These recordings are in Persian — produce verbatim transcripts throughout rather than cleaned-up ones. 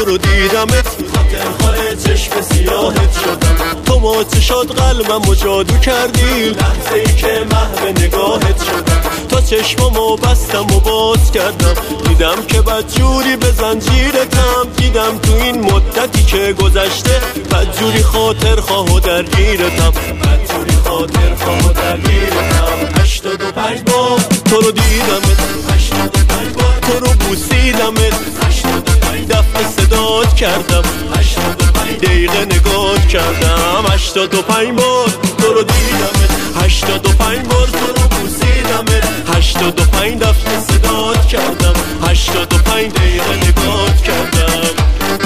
رو دیدمت خاطر خواهد چشم سیاهت شدم. تو ما چشات قلبم و جادو کردی، لحظه ای که محو نگاهت شدم. تا چشمامو بستم و باز کردم، دیدم که بدجوری به زنجیرتم. دیدم تو این مدتی که گذشته بدجوری خاطر خواه و درگیرتم، بدجوری خاطر خواه و درگیرتم. هشتاد و پنج بار تو رو دیدمت، هشتاد و پنج بار تو رو بوسیدمت، هشتاد و پنج دفعه صدات کردم، هشتاد و پنج دقیقه نگات کردم. هشتاد و پنج بار تو رو دیدمت، هشتاد و پنج بار تو رو بوسیدمت، هشتاد و پنج دفعه صدات کردم، هشتاد و پنج دقیقه نگات کردم.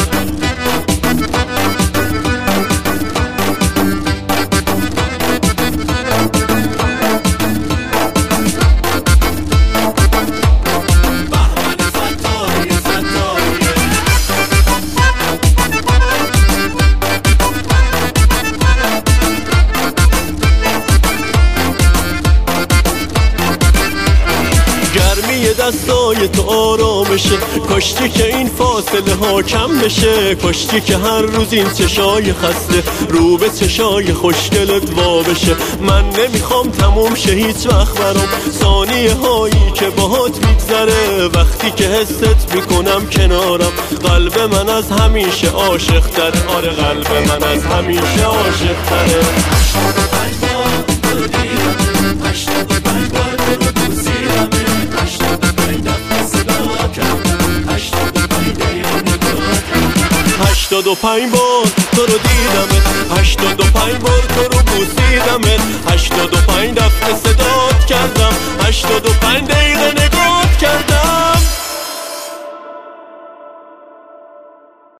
گرمی دستای تو آرامشه، کاشتی که این فاصله ها کم بشه، کاشتی که هر روز این چشای خسته رو به چشای خوشگلت وا بشه. من نمیخوام تموم شه هیچ وقت برام ثانیه هایی که باهات میگذره، وقتی که حست میکنم کنارم قلب من از همیشه عاشق تره. آره قلب من از همیشه عاشق تره. هشتاد و پنج بار تو رو دیدم، هشتاد و پنج بار تو رو بوسیدم، هشتاد و پنج دفعه صدا کردم، هشتاد و پنج دقیقه نگاه کردم. هشتاد و پنج بار تو رو دیدمت، هشتاد و پنج بار تو رو بوسیدمت، هشتاد و پنج دفعه صدات کردم، هشتاد و